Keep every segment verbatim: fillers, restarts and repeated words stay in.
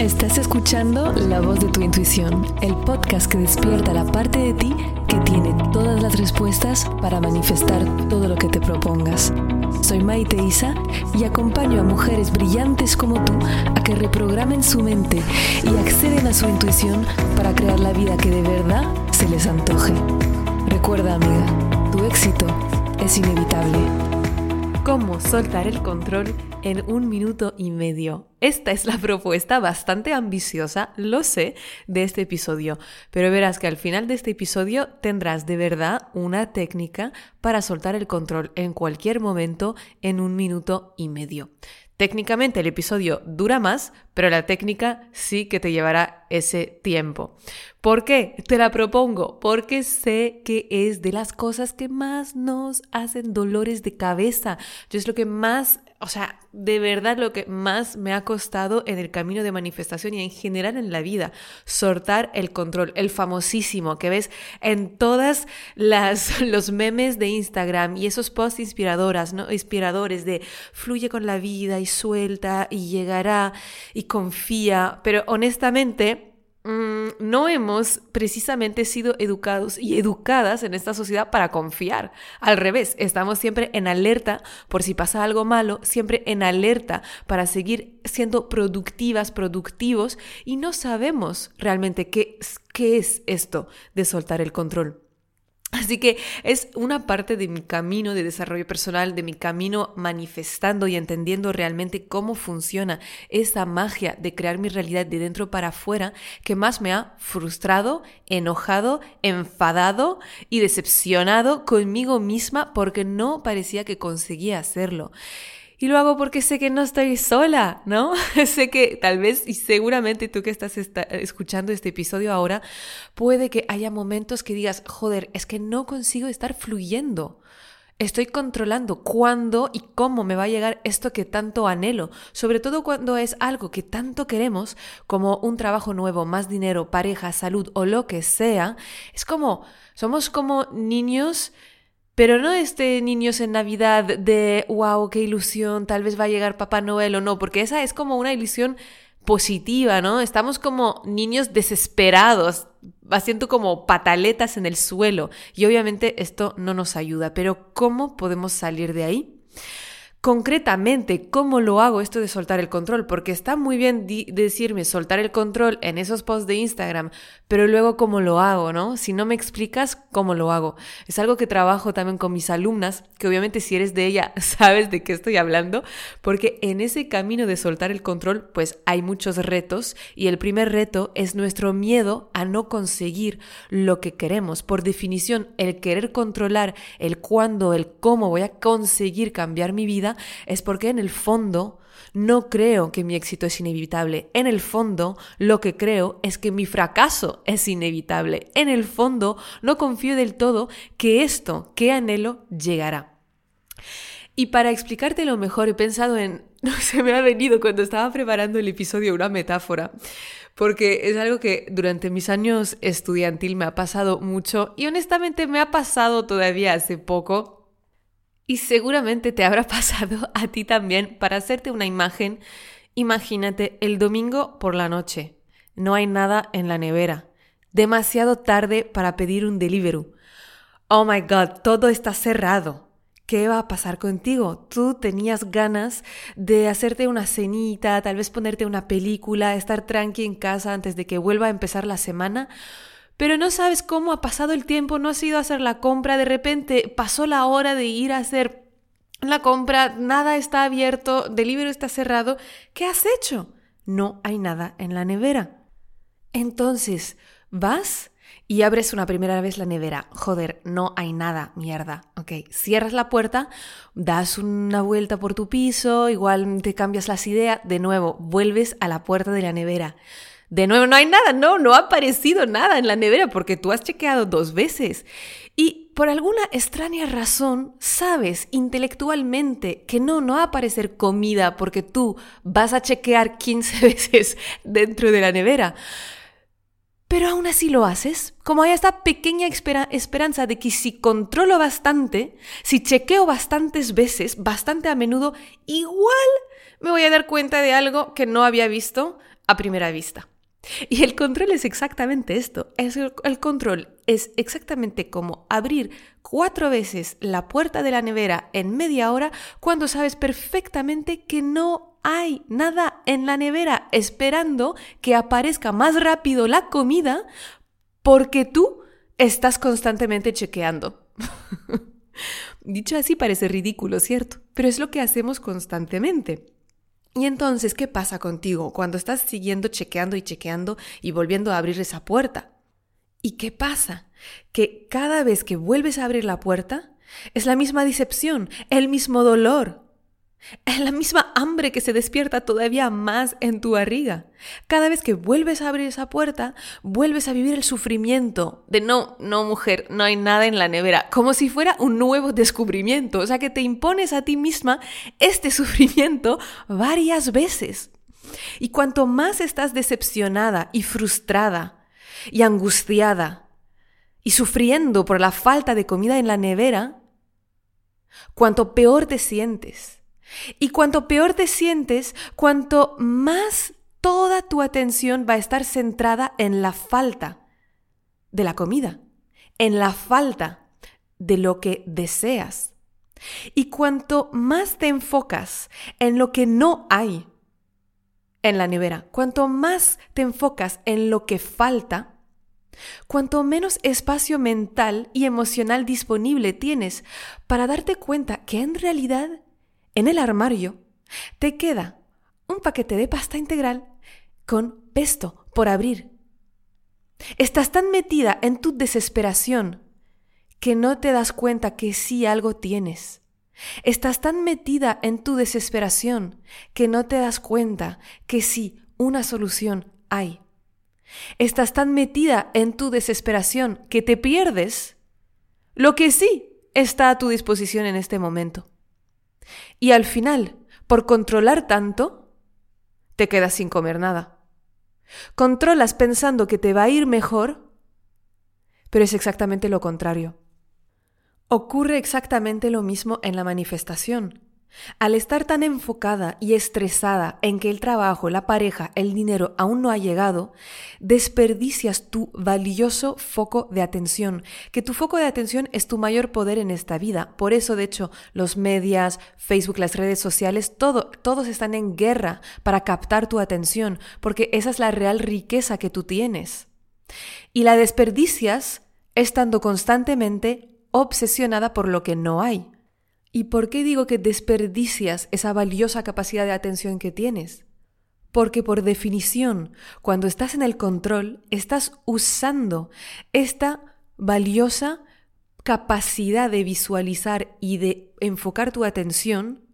Estás escuchando La Voz de tu Intuición, el podcast que despierta la parte de ti que tiene todas las respuestas para manifestar todo lo que te propongas. Soy Maite Isa y acompaño a mujeres brillantes como tú a que reprogramen su mente y acceden a su intuición para crear la vida que de verdad se les antoje. Recuerda, amiga, tu éxito es inevitable. ¿Cómo soltar el control en un minuto y medio? Esta es la propuesta bastante ambiciosa, lo sé, de este episodio, pero verás que al final de este episodio tendrás de verdad una técnica para soltar el control en cualquier momento en un minuto y medio. Técnicamente el episodio dura más, pero la técnica sí que te llevará ese tiempo. ¿Por qué? Te la propongo, porque sé que es de las cosas que más nos hacen dolores de cabeza. Yo es lo que más, o sea, de verdad lo que más me ha costado en el camino de manifestación y en general en la vida. Soltar el control, el famosísimo que ves en todas las los memes de Instagram y esos posts inspiradoras, ¿no? Inspiradores de fluye con la vida y suelta y llegará y confía, pero honestamente Mm, no hemos precisamente sido educados y educadas en esta sociedad para confiar. Al revés, estamos siempre en alerta por si pasa algo malo, siempre en alerta para seguir siendo productivas, productivos, y no sabemos realmente qué, qué es esto de soltar el control. Así que es una parte de mi camino de desarrollo personal, de mi camino manifestando y entendiendo realmente cómo funciona esa magia de crear mi realidad de dentro para afuera, que más me ha frustrado, enojado, enfadado y decepcionado conmigo misma porque no parecía que conseguía hacerlo. Y lo hago porque sé que no estoy sola, ¿no? Sé que tal vez y seguramente tú que estás esta- escuchando este episodio ahora, puede que haya momentos que digas, joder, es que no consigo estar fluyendo. Estoy controlando cuándo y cómo me va a llegar esto que tanto anhelo, sobre todo cuando es algo que tanto queremos, como un trabajo nuevo, más dinero, pareja, salud o lo que sea. Es como, somos como niños. Pero no este niños en Navidad de wow, qué ilusión, tal vez va a llegar Papá Noel o no, porque esa es como una ilusión positiva, ¿no? Estamos como niños desesperados, haciendo como pataletas en el suelo y obviamente esto no nos ayuda. Pero ¿cómo podemos salir de ahí? Concretamente, ¿cómo lo hago esto de soltar el control? Porque está muy bien di- decirme soltar el control en esos posts de Instagram, pero luego ¿cómo lo hago, no? Si no me explicas, ¿cómo lo hago? Es algo que trabajo también con mis alumnas, que obviamente si eres de ella sabes de qué estoy hablando, porque en ese camino de soltar el control, pues hay muchos retos y el primer reto es nuestro miedo a no conseguir lo que queremos. Por definición, el querer controlar el cuándo, el cómo voy a conseguir cambiar mi vida, es porque en el fondo no creo que mi éxito es inevitable. En el fondo lo que creo es que mi fracaso es inevitable. En el fondo no confío del todo que esto que anhelo llegará. Y para explicártelo mejor he pensado en, no se me ha venido cuando estaba preparando el episodio una metáfora, porque es algo que durante mis años estudiantil me ha pasado mucho y honestamente me ha pasado todavía hace poco. Y seguramente te habrá pasado a ti también. Para hacerte una imagen, imagínate el domingo por la noche. No hay nada en la nevera. Demasiado tarde para pedir un Deliveroo. Oh my God, todo está cerrado. ¿Qué va a pasar contigo? Tú tenías ganas de hacerte una cenita, tal vez ponerte una película, estar tranqui en casa antes de que vuelva a empezar la semana. Pero no sabes cómo ha pasado el tiempo, no has ido a hacer la compra, de repente pasó la hora de ir a hacer la compra, nada está abierto, Deliveroo está cerrado. ¿Qué has hecho? No hay nada en la nevera. Entonces, vas y abres una primera vez la nevera. Joder, no hay nada, mierda. Ok, cierras la puerta, das una vuelta por tu piso, igual te cambias las ideas, de nuevo, vuelves a la puerta de la nevera. De nuevo, no hay nada, no, no ha aparecido nada en la nevera porque tú has chequeado dos veces. Y por alguna extraña razón, sabes intelectualmente que no, no va a aparecer comida porque tú vas a chequear quince veces dentro de la nevera. Pero aún así lo haces, como hay esta pequeña espera- esperanza de que si controlo bastante, si chequeo bastantes veces, bastante a menudo, igual me voy a dar cuenta de algo que no había visto a primera vista. Y el control es exactamente esto. Es el, el control es exactamente como abrir cuatro veces la puerta de la nevera en media hora cuando sabes perfectamente que no hay nada en la nevera esperando que aparezca más rápido la comida porque tú estás constantemente chequeando. Dicho así parece ridículo, ¿cierto? Pero es lo que hacemos constantemente. Y entonces, ¿qué pasa contigo cuando estás siguiendo chequeando y chequeando y volviendo a abrir esa puerta? ¿Y qué pasa? Que cada vez que vuelves a abrir la puerta, es la misma decepción, el mismo dolor, es la misma hambre que se despierta todavía más en tu barriga. Cada vez que vuelves a abrir esa puerta, vuelves a vivir el sufrimiento de no, no mujer, no hay nada en la nevera, como si fuera un nuevo descubrimiento. O sea que te impones a ti misma este sufrimiento varias veces. Y cuanto más estás decepcionada y frustrada y angustiada y sufriendo por la falta de comida en la nevera, cuanto peor te sientes. Y cuanto peor te sientes, cuanto más toda tu atención va a estar centrada en la falta de la comida, en la falta de lo que deseas. Y cuanto más te enfocas en lo que no hay en la nevera, cuanto más te enfocas en lo que falta, cuanto menos espacio mental y emocional disponible tienes para darte cuenta que en realidad en el armario te queda un paquete de pasta integral con pesto por abrir. Estás tan metida en tu desesperación que no te das cuenta que sí algo tienes. Estás tan metida en tu desesperación que no te das cuenta que sí una solución hay. Estás tan metida en tu desesperación que te pierdes lo que sí está a tu disposición en este momento. Y al final, por controlar tanto, te quedas sin comer nada. Controlas pensando que te va a ir mejor, pero es exactamente lo contrario. Ocurre exactamente lo mismo en la manifestación. Al estar tan enfocada y estresada en que el trabajo, la pareja, el dinero aún no ha llegado, desperdicias tu valioso foco de atención, que tu foco de atención es tu mayor poder en esta vida. Por eso, de hecho, los medios, Facebook, las redes sociales, todo, todos están en guerra para captar tu atención, porque esa es la real riqueza que tú tienes. Y la desperdicias estando constantemente obsesionada por lo que no hay. ¿Y por qué digo que desperdicias esa valiosa capacidad de atención que tienes? Porque por definición, cuando estás en el control, estás usando esta valiosa capacidad de visualizar y de enfocar tu atención,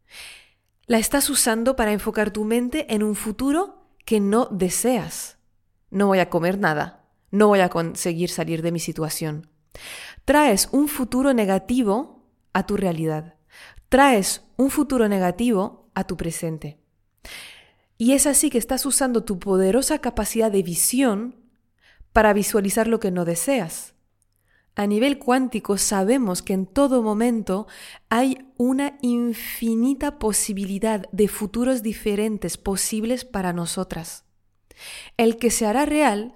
la estás usando para enfocar tu mente en un futuro que no deseas. No voy a comer nada, no voy a conseguir salir de mi situación. Traes un futuro negativo a tu realidad. Traes un futuro negativo a tu presente. Y es así que estás usando tu poderosa capacidad de visión para visualizar lo que no deseas. A nivel cuántico sabemos que en todo momento hay una infinita posibilidad de futuros diferentes posibles para nosotras. El que se hará real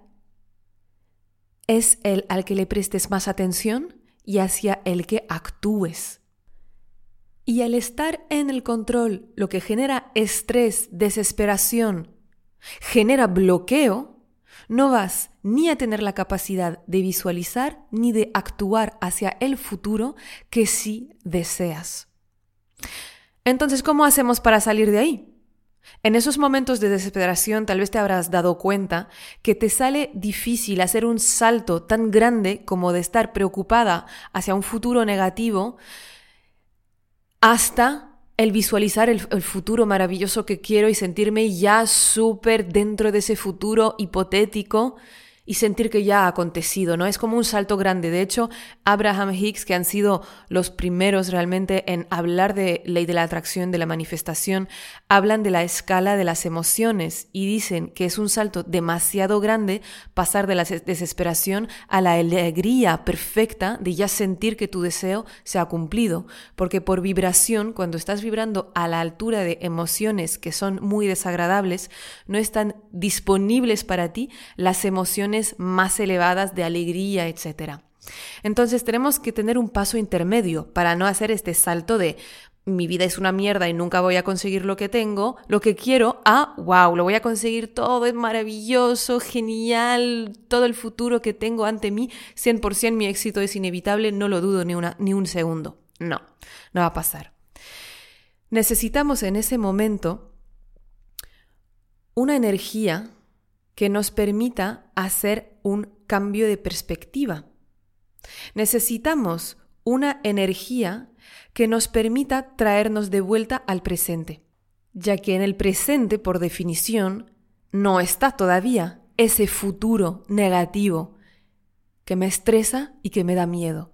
es el al que le prestes más atención y hacia el que actúes. Y al estar en el control, lo que genera estrés, desesperación, genera bloqueo, no vas ni a tener la capacidad de visualizar ni de actuar hacia el futuro que sí deseas. Entonces, ¿cómo hacemos para salir de ahí? En esos momentos de desesperación tal vez te habrás dado cuenta que te sale difícil hacer un salto tan grande como de estar preocupada hacia un futuro negativo hasta el visualizar el, el futuro maravilloso que quiero y sentirme ya súper dentro de ese futuro hipotético y sentir que ya ha acontecido, ¿no? Es como un salto grande. De hecho, Abraham Hicks, que han sido los primeros realmente en hablar de ley de la atracción, de la manifestación, hablan de la escala de las emociones y dicen que es un salto demasiado grande pasar de la desesperación a la alegría perfecta de ya sentir que tu deseo se ha cumplido. Porque por vibración, cuando estás vibrando a la altura de emociones que son muy desagradables, no están disponibles para ti las emociones más elevadas de alegría, etcétera. Entonces tenemos que tener un paso intermedio para no hacer este salto de mi vida es una mierda y nunca voy a conseguir lo que tengo, lo que quiero, ah, wow, lo voy a conseguir todo, es maravilloso, genial, todo el futuro que tengo ante mí, cien por ciento mi éxito es inevitable, no lo dudo ni, una, ni un segundo. No, no va a pasar. Necesitamos en ese momento una energía que nos permita hacer un cambio de perspectiva. Necesitamos una energía que nos permita traernos de vuelta al presente, ya que en el presente, por definición, no está todavía ese futuro negativo que me estresa y que me da miedo.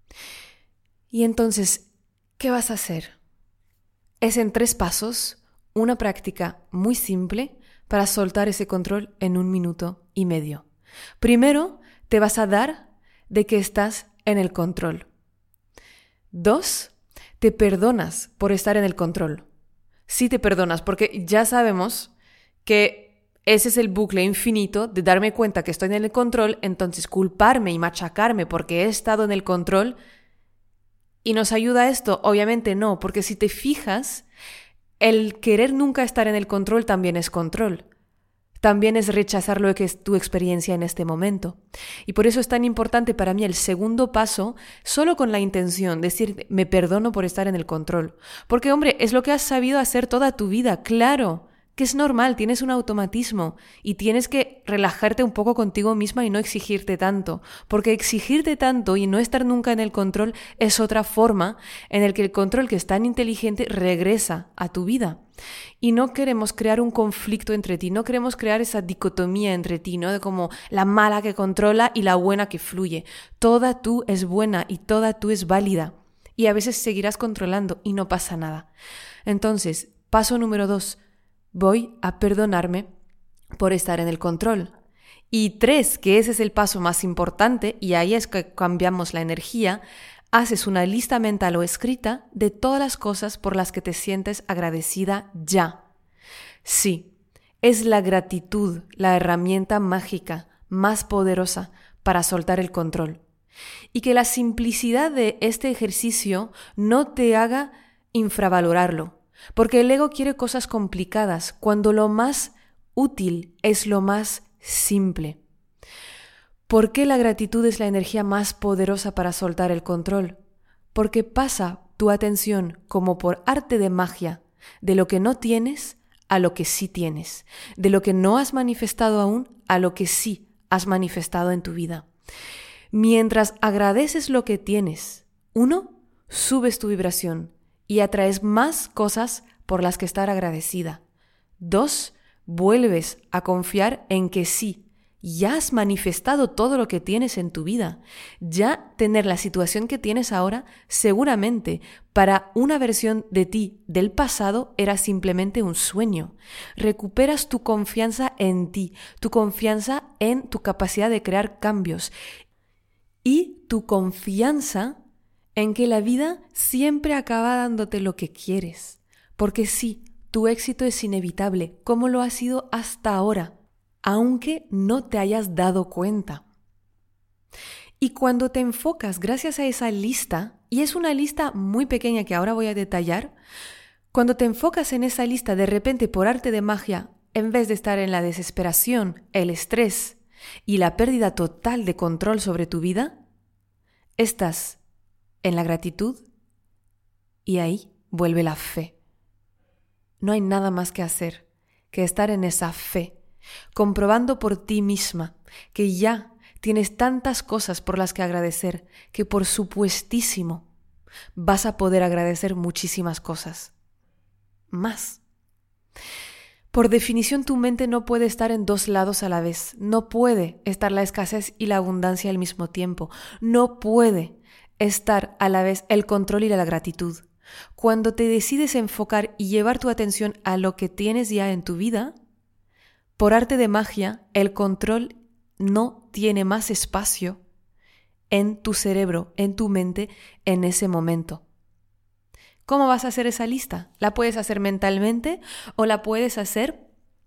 Y entonces, ¿qué vas a hacer? Es en tres pasos, una práctica muy simple para soltar ese control en un minuto y medio. Primero, te vas a dar de que estás en el control. Dos, te perdonas por estar en el control. Sí te perdonas, porque ya sabemos que ese es el bucle infinito de darme cuenta que estoy en el control, entonces culparme y machacarme porque he estado en el control. ¿Y nos ayuda esto? Obviamente no, porque si te fijas, el querer nunca estar en el control también es control. También es rechazar lo que es tu experiencia en este momento. Y por eso es tan importante para mí el segundo paso, solo con la intención de decir, me perdono por estar en el control. Porque, hombre, es lo que has sabido hacer toda tu vida, claro, que es normal, tienes un automatismo y tienes que relajarte un poco contigo misma y no exigirte tanto. Porque exigirte tanto y no estar nunca en el control es otra forma en la que el control, que es tan inteligente, regresa a tu vida. Y no queremos crear un conflicto entre ti, no queremos crear esa dicotomía entre ti, ¿no? De como la mala que controla y la buena que fluye. Toda tú es buena y toda tú es válida. Y a veces seguirás controlando y no pasa nada. Entonces, paso número dos, voy a perdonarme por estar en el control. Y tres, que ese es el paso más importante, y ahí es que cambiamos la energía, haces una lista mental o escrita de todas las cosas por las que te sientes agradecida ya. Sí, es la gratitud la herramienta mágica más poderosa para soltar el control. Y que la simplicidad de este ejercicio no te haga infravalorarlo, porque el ego quiere cosas complicadas cuando lo más útil es lo más simple. ¿Por qué la gratitud es la energía más poderosa para soltar el control? Porque pasa tu atención como por arte de magia de lo que no tienes a lo que sí tienes, de lo que no has manifestado aún a lo que sí has manifestado en tu vida. Mientras agradeces lo que tienes, uno, subes tu vibración y atraes más cosas por las que estar agradecida. Dos, vuelves a confiar en que sí, ya has manifestado todo lo que tienes en tu vida. Ya tener la situación que tienes ahora, seguramente para una versión de ti del pasado era simplemente un sueño. Recuperas tu confianza en ti, tu confianza en tu capacidad de crear cambios y tu confianza en que la vida siempre acaba dándote lo que quieres. Porque sí, tu éxito es inevitable, como lo ha sido hasta ahora, aunque no te hayas dado cuenta. Y cuando te enfocas gracias a esa lista, y es una lista muy pequeña que ahora voy a detallar, cuando te enfocas en esa lista, de repente por arte de magia, en vez de estar en la desesperación, el estrés y la pérdida total de control sobre tu vida, estás en la gratitud y ahí vuelve la fe. No hay nada más que hacer que estar en esa fe, comprobando por ti misma que ya tienes tantas cosas por las que agradecer que por supuestísimo vas a poder agradecer muchísimas cosas más. Por definición, tu mente no puede estar en dos lados a la vez. No puede estar la escasez y la abundancia al mismo tiempo. No puede estar a la vez el control y la gratitud. Cuando te decides enfocar y llevar tu atención a lo que tienes ya en tu vida, por arte de magia, el control no tiene más espacio en tu cerebro, en tu mente, en ese momento. ¿Cómo vas a hacer esa lista? ¿La puedes hacer mentalmente o la puedes hacer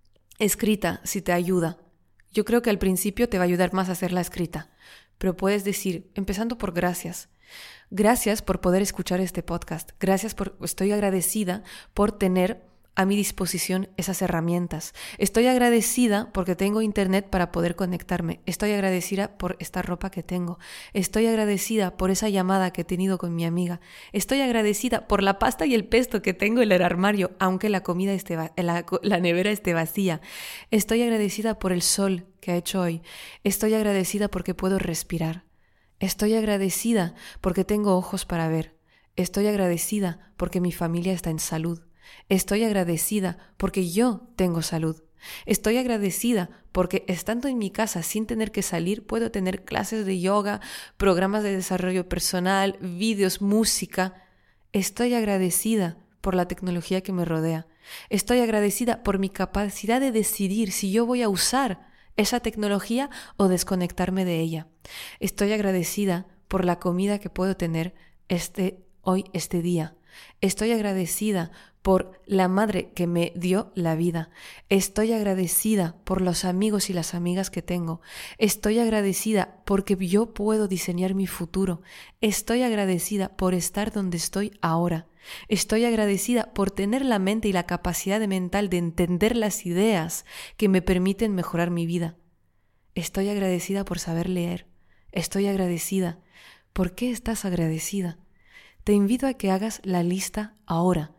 escrita si te ayuda? Yo creo que al principio te va a ayudar más a hacerla escrita, pero puedes decir, empezando por gracias. Gracias por poder escuchar este podcast. Gracias por, estoy agradecida por tener a mi disposición esas herramientas. Estoy agradecida porque tengo internet para poder conectarme. Estoy agradecida por esta ropa que tengo. Estoy agradecida por esa llamada que he tenido con mi amiga. Estoy agradecida por la pasta y el pesto que tengo en el armario, aunque la comida esté va- la, la nevera esté vacía. Estoy agradecida por el sol que ha hecho hoy. Estoy agradecida porque puedo respirar. Estoy agradecida porque tengo ojos para ver. Estoy agradecida porque mi familia está en salud. Estoy agradecida porque yo tengo salud. Estoy agradecida porque estando en mi casa sin tener que salir puedo tener clases de yoga, programas de desarrollo personal, vídeos, música. Estoy agradecida por la tecnología que me rodea. Estoy agradecida por mi capacidad de decidir si yo voy a usar esa tecnología o desconectarme de ella. Estoy agradecida por la comida que puedo tener este, hoy, este día. Estoy agradecida por la madre que me dio la vida. Estoy agradecida por los amigos y las amigas que tengo. Estoy agradecida porque yo puedo diseñar mi futuro. Estoy agradecida por estar donde estoy ahora. Estoy agradecida por tener la mente y la capacidad de mental de entender las ideas que me permiten mejorar mi vida. Estoy agradecida por saber leer. Estoy agradecida. ¿Por qué estás agradecida? Te invito a que hagas la lista ahora.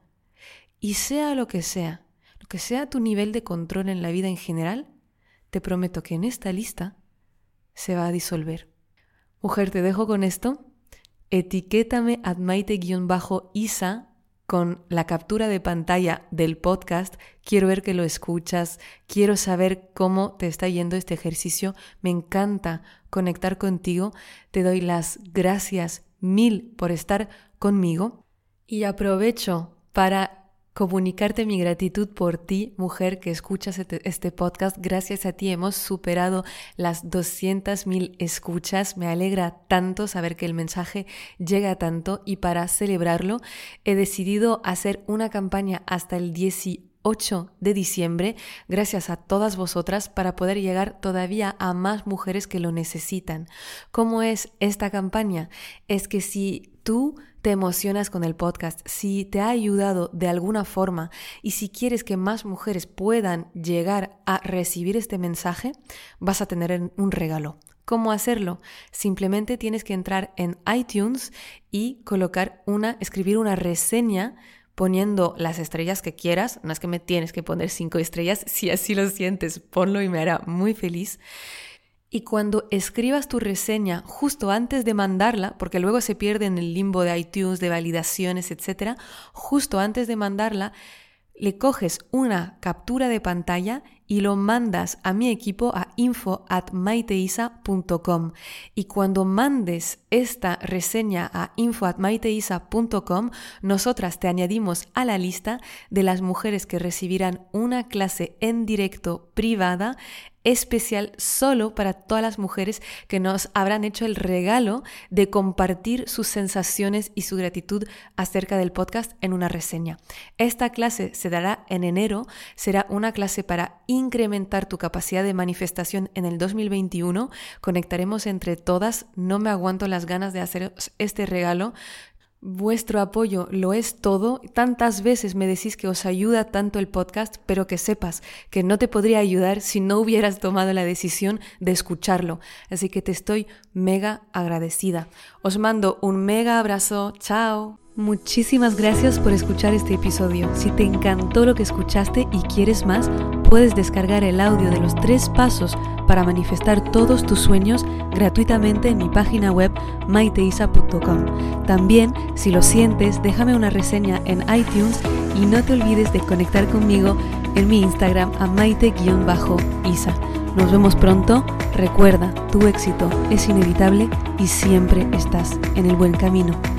Y sea lo que sea, lo que sea tu nivel de control en la vida en general, te prometo que en esta lista se va a disolver. Mujer, te dejo con esto. Etiquétame at maite-isa con la captura de pantalla del podcast. Quiero ver que lo escuchas. Quiero saber cómo te está yendo este ejercicio. Me encanta conectar contigo. Te doy las gracias mil por estar conmigo. Y aprovecho para comunicarte mi gratitud por ti, mujer, que escuchas este, este podcast. Gracias a ti hemos superado las doscientas mil escuchas. Me alegra tanto saber que el mensaje llega tanto y para celebrarlo he decidido hacer una campaña hasta el dieciocho de diciembre, gracias a todas vosotras, para poder llegar todavía a más mujeres que lo necesitan. ¿Cómo es esta campaña? Es que si tú te emocionas con el podcast, si te ha ayudado de alguna forma y si quieres que más mujeres puedan llegar a recibir este mensaje, vas a tener un regalo. ¿Cómo hacerlo? Simplemente tienes que entrar en iTunes y colocar una, escribir una reseña poniendo las estrellas que quieras. No es que me tienes que poner cinco estrellas, si así lo sientes, ponlo y me hará muy feliz. Y cuando escribas tu reseña justo antes de mandarla, porque luego se pierde en el limbo de iTunes, de validaciones, etcétera, justo antes de mandarla, le coges una captura de pantalla y lo mandas a mi equipo a info at maiteisa punto com. Y cuando mandes esta reseña a info at maiteisa punto com, nosotras te añadimos a la lista de las mujeres que recibirán una clase en directo privada especial solo para todas las mujeres que nos habrán hecho el regalo de compartir sus sensaciones y su gratitud acerca del podcast en una reseña. Esta clase se dará en enero, será una clase para incrementar tu capacidad de manifestación en el dos mil veintiuno. Conectaremos entre todas, no me aguanto las ganas de hacer este regalo. Vuestro apoyo lo es todo. Tantas veces me decís que os ayuda tanto el podcast, pero que sepas que no te podría ayudar si no hubieras tomado la decisión de escucharlo. Así que te estoy mega agradecida. Os mando un mega abrazo. Chao. Muchísimas gracias por escuchar este episodio. Si te encantó lo que escuchaste y quieres más, puedes descargar el audio de los tres pasos para manifestar todos tus sueños gratuitamente en mi página web maiteisa punto com. También, si lo sientes, déjame una reseña en iTunes y no te olvides de conectar conmigo en mi Instagram a maite-isa. Nos vemos pronto. Recuerda, tu éxito es inevitable y siempre estás en el buen camino.